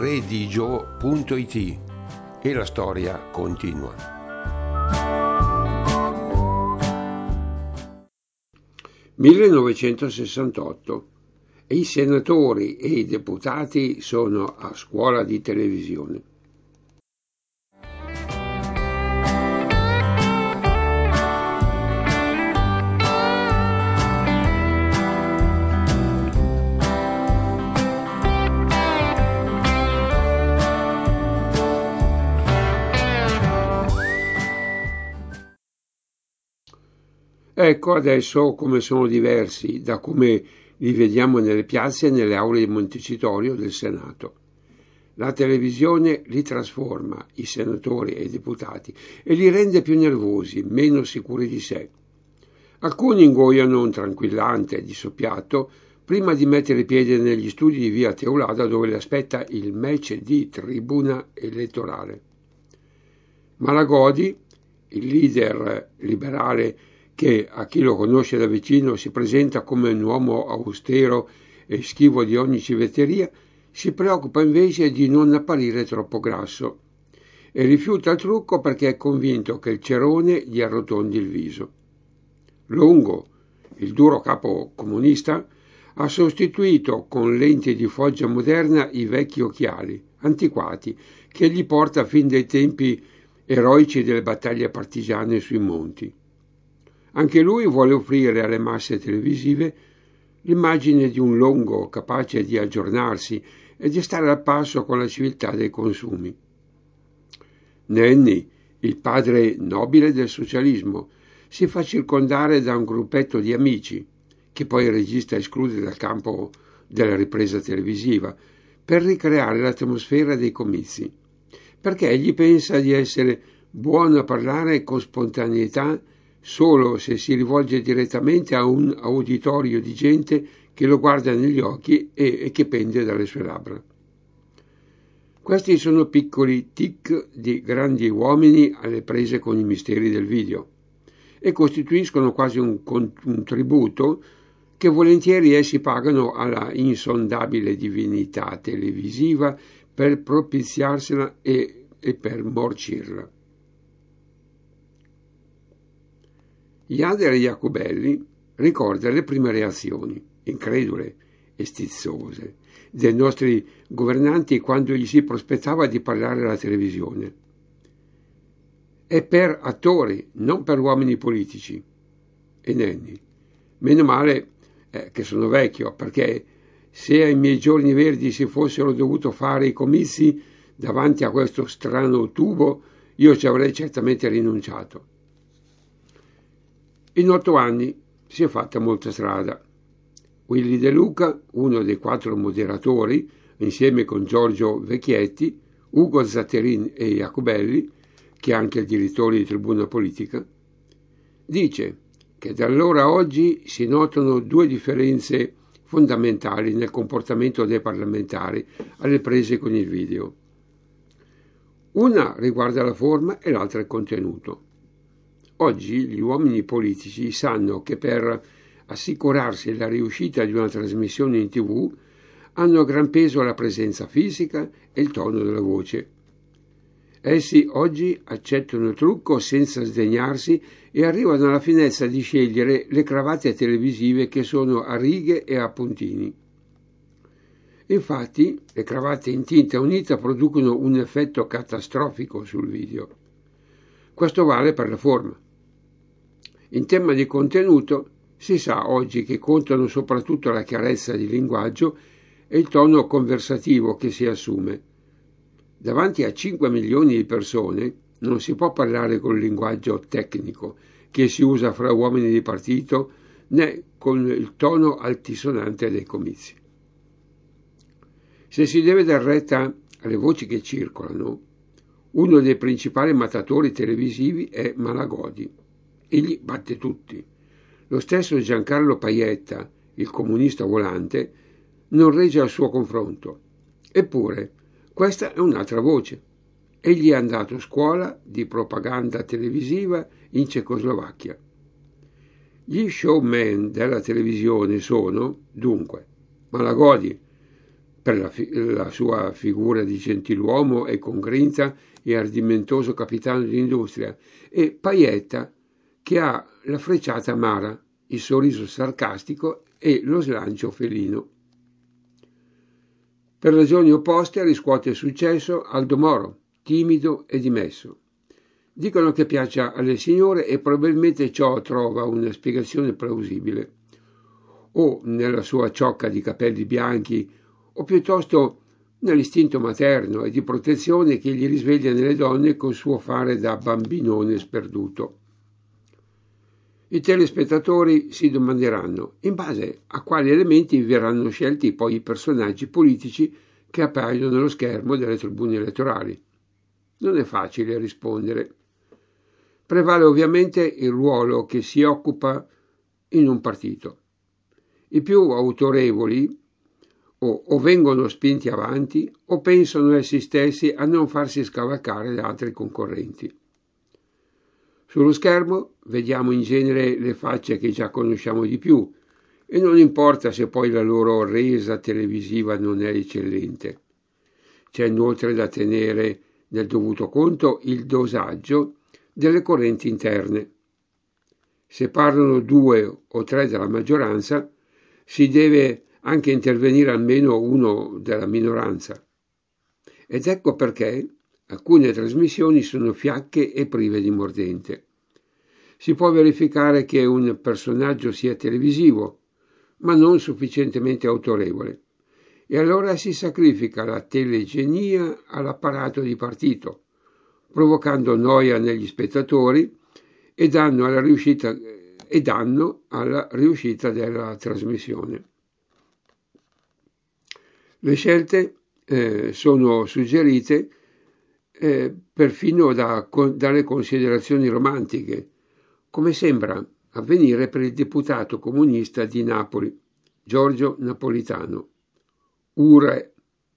redigio.it e la storia continua. «1968 e i senatori e i deputati sono a scuola di televisione». Ecco adesso come sono diversi da come li vediamo nelle piazze e nelle aule di Montecitorio del Senato. La televisione li trasforma, i senatori e i deputati, e li rende più nervosi, meno sicuri di sé. Alcuni ingoiano un tranquillante di soppiatto prima di mettere piede negli studi di via Teulada dove li aspetta il match di tribuna elettorale. Malagodi, il leader liberale che a chi lo conosce da vicino si presenta come un uomo austero e schivo di ogni civetteria, si preoccupa invece di non apparire troppo grasso e rifiuta il trucco perché è convinto che il cerone gli arrotondi il viso. Longo, il duro capo comunista, ha sostituito con lenti di foggia moderna i vecchi occhiali, antiquati, che gli porta fin dai tempi eroici delle battaglie partigiane sui monti. Anche lui vuole offrire alle masse televisive l'immagine di un Longo capace di aggiornarsi e di stare al passo con la civiltà dei consumi. Nenni, il padre nobile del socialismo, si fa circondare da un gruppetto di amici, che poi il regista esclude dal campo della ripresa televisiva, per ricreare l'atmosfera dei comizi, perché egli pensa di essere buono a parlare con spontaneità solo se si rivolge direttamente a un uditorio di gente che lo guarda negli occhi e che pende dalle sue labbra. Questi sono piccoli tic di grandi uomini alle prese con i misteri del video e costituiscono quasi un tributo che volentieri essi pagano alla insondabile divinità televisiva per propiziarsela e per morcirla. Jader Jacobelli ricorda le prime reazioni, incredule e stizzose, dei nostri governanti quando gli si prospettava di parlare alla televisione. È per attori, non per uomini politici. E Nenni, meno male che sono vecchio, perché se ai miei giorni verdi si fossero dovuto fare i comizi davanti a questo strano tubo, io ci avrei certamente rinunciato. In 8 anni si è fatta molta strada. Willy De Luca, uno dei 4 moderatori, insieme con Giorgio Vecchietti, Ugo Zatterin e Jacobelli, che è anche il direttore di Tribuna Politica, dice che da allora a oggi si notano 2 differenze fondamentali nel comportamento dei parlamentari alle prese con il video. Una riguarda la forma e l'altra il contenuto. Oggi gli uomini politici sanno che per assicurarsi la riuscita di una trasmissione in TV hanno gran peso la presenza fisica e il tono della voce. Essi oggi accettano il trucco senza sdegnarsi e arrivano alla finezza di scegliere le cravatte televisive che sono a righe e a puntini. Infatti, le cravatte in tinta unita producono un effetto catastrofico sul video. Questo vale per la forma. In tema di contenuto, si sa oggi che contano soprattutto la chiarezza di linguaggio e il tono conversativo che si assume. Davanti a 5 milioni di persone non si può parlare col linguaggio tecnico che si usa fra uomini di partito né con il tono altisonante dei comizi. Se si deve dar retta alle voci che circolano, uno dei principali mattatori televisivi è Malagodi. Egli batte tutti. Lo stesso Giancarlo Pajetta, il comunista volante, non regge al suo confronto. Eppure, questa è un'altra voce. Egli è andato a scuola di propaganda televisiva in Cecoslovacchia. Gli showman della televisione sono, dunque, Malagodi, per la sua figura di gentiluomo e con grinta e ardimentoso capitano di industria, e Paietta, che ha la frecciata amara, il sorriso sarcastico e lo slancio felino. Per ragioni opposte riscuote successo Aldo Moro, timido e dimesso. Dicono che piaccia alle signore e probabilmente ciò trova una spiegazione plausibile, o nella sua ciocca di capelli bianchi, o piuttosto nell'istinto materno e di protezione che gli risveglia nelle donne col suo fare da bambinone sperduto. I telespettatori si domanderanno in base a quali elementi verranno scelti poi i personaggi politici che appaiono nello schermo delle tribune elettorali. Non è facile rispondere. Prevale ovviamente il ruolo che si occupa in un partito. I più autorevoli o vengono spinti avanti o pensano essi stessi a non farsi scavalcare da altri concorrenti. Sullo schermo vediamo in genere le facce che già conosciamo di più e non importa se poi la loro resa televisiva non è eccellente. C'è inoltre da tenere nel dovuto conto il dosaggio delle correnti interne. Se parlano 2 o 3 della maggioranza, si deve anche intervenire almeno uno della minoranza. Ed ecco perché alcune trasmissioni sono fiacche e prive di mordente. Si può verificare che un personaggio sia televisivo, ma non sufficientemente autorevole, e allora si sacrifica la telegenia all'apparato di partito, provocando noia negli spettatori e danno alla riuscita della trasmissione. Le scelte sono suggerite perfino dalle considerazioni romantiche, come sembra avvenire per il deputato comunista di Napoli, Giorgio Napolitano. Ure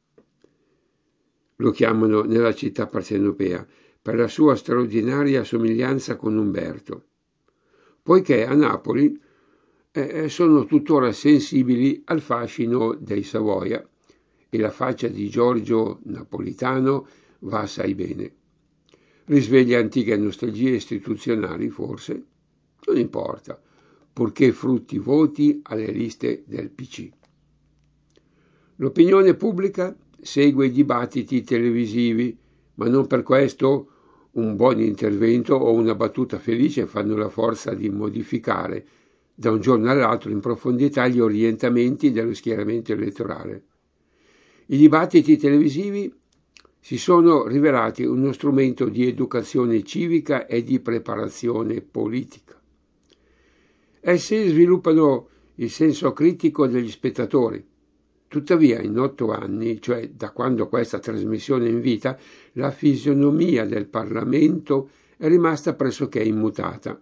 lo chiamano nella città partenopea, per la sua straordinaria somiglianza con Umberto, poiché a Napoli sono tuttora sensibili al fascino dei Savoia e la faccia di Giorgio Napolitano va assai bene. Risveglia antiche nostalgie istituzionali, forse? Non importa, purché frutti voti alle liste del PC. L'opinione pubblica segue i dibattiti televisivi, ma non per questo un buon intervento o una battuta felice fanno la forza di modificare da un giorno all'altro in profondità gli orientamenti dello schieramento elettorale. I dibattiti televisivi si sono rivelati uno strumento di educazione civica e di preparazione politica. Essi sviluppano il senso critico degli spettatori. Tuttavia, in 8 anni, cioè da quando questa trasmissione è in vita, la fisionomia del Parlamento è rimasta pressoché immutata.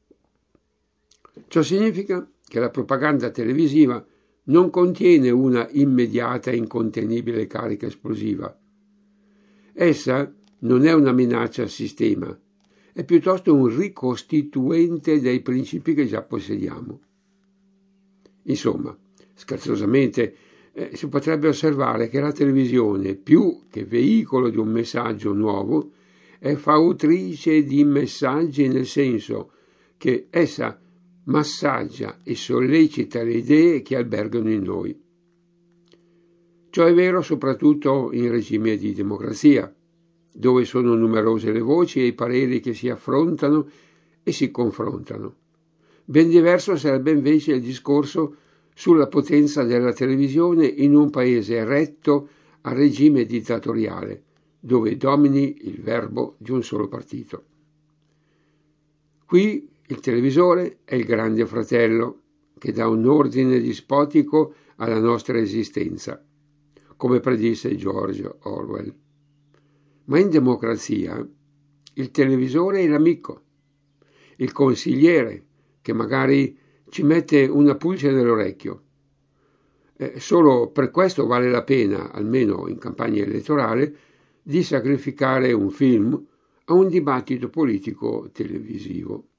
Ciò significa che la propaganda televisiva non contiene una immediata e incontenibile carica esplosiva. Essa non è una minaccia al sistema, è piuttosto un ricostituente dei principi che già possediamo. Insomma, scherzosamente, si potrebbe osservare che la televisione, più che veicolo di un messaggio nuovo, è fautrice di messaggi, nel senso che essa massaggia e sollecita le idee che albergano in noi. Ciò è vero soprattutto in regimi di democrazia, dove sono numerose le voci e i pareri che si affrontano e si confrontano. Ben diverso sarebbe invece il discorso sulla potenza della televisione in un paese retto a regime dittatoriale, dove domini il verbo di un solo partito. Qui il televisore è il grande fratello che dà un ordine dispotico alla nostra esistenza, come predisse George Orwell. Ma in democrazia il televisore è l'amico, il consigliere che magari ci mette una pulce nell'orecchio. Solo per questo vale la pena, almeno in campagna elettorale, di sacrificare un film a un dibattito politico televisivo.